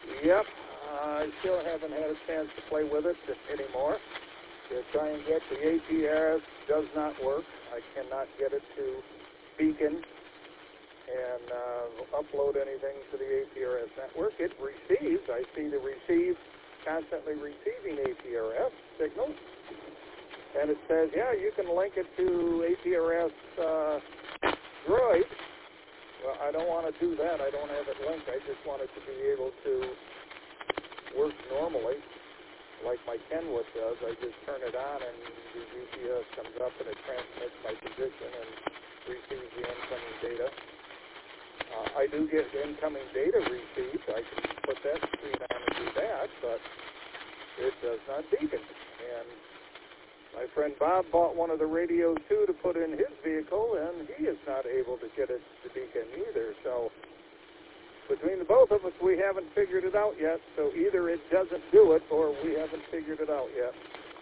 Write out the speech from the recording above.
Yep. I still haven't had a chance to play with it anymore. To try and get the APRS does not work. I cannot get it to beacon and upload anything to the APRS network. It receives. I see the receive constantly receiving APRS signals. And it says, yeah, you can link it to APRS Droid. Well, I don't want to do that. I don't have it linked. I just want it to be able to work normally, like my Kenwood does. I just turn it on and the GPS comes up and it transmits my position and receives the incoming data. I do get incoming data received. I can put that screen on and do that, but it does not beacon. And my friend Bob bought one of the radios too to put in his vehicle, and he is not able to get it to beacon either. So between the both of us, we haven't figured it out yet. So either it doesn't do it or we haven't figured it out yet.